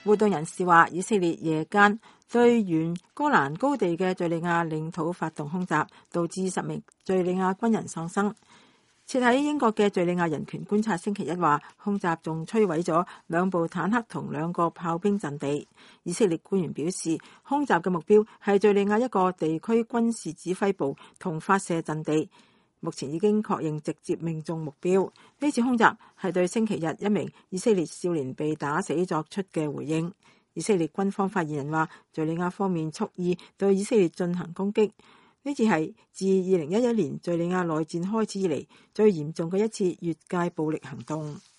活動人士話，以色列夜間對原哥蘭高地嘅敘利亞領土發動空襲，導致10名敘利亞軍人喪生。設喺英國嘅敘利亞人權觀察星期一話，空襲仲摧毀咗2部坦克同2個炮兵陣地。以色列官員表示，空襲嘅目標係敘利亞一個地區軍事指揮部同發射陣地，目前已經確認直接命中目標。呢次空襲係對星期日一名以色列少年被打死作出嘅回應。以色列軍方發言人話，敘利亞方面蓄意對以色列進行攻擊，呢次係自2011年敘利亞內戰開始以嚟最嚴重嘅一次越界暴力行動。